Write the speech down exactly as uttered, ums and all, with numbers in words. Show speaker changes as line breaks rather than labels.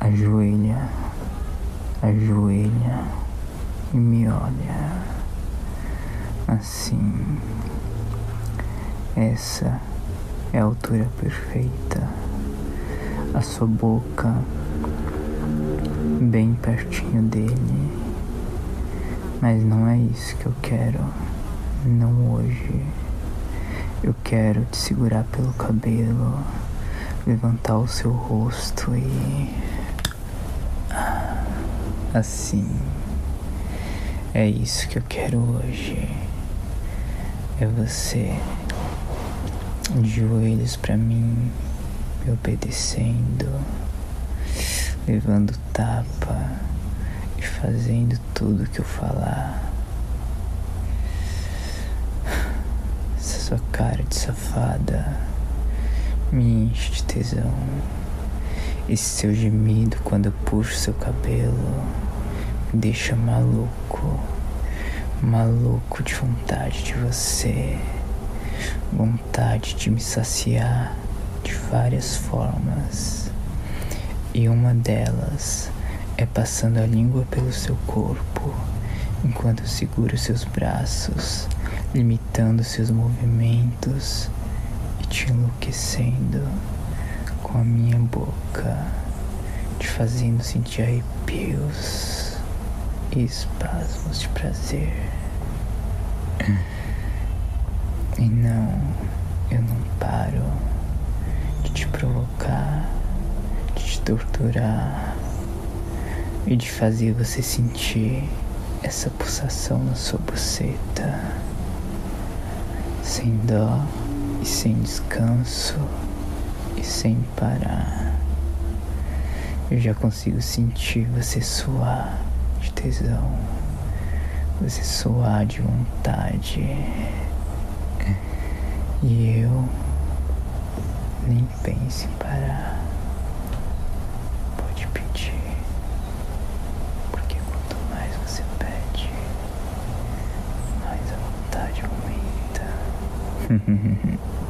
Ajoelha, ajoelha e me olha. Assim, essa é a altura perfeita. A sua boca bem pertinho dele. Mas não é isso que eu quero. Não hoje. Eu quero te segurar pelo cabelo, levantar o seu rosto e... assim. É isso que eu quero hoje. É você de joelhos pra mim, me obedecendo, levando tapa e fazendo tudo que eu falar. Essa sua cara de safada me enche de tesão. Esse seu gemido quando eu puxo seu cabelo me deixa maluco, maluco de vontade de você, vontade de me saciar de várias formas. E uma delas é passando a língua pelo seu corpo, enquanto eu seguro seus braços, limitando seus movimentos e te enlouquecendo com a minha boca, te fazendo sentir arrepios e espasmos de prazer. E não, eu não paro de te provocar, de te torturar e de fazer você sentir essa pulsação na sua buceta, sem dó e sem descanso e sem parar. Eu já consigo sentir você suar de tesão, você suar de vontade, e eu nem penso em parar. Pode pedir, porque quanto mais você pede, mais a vontade aumenta.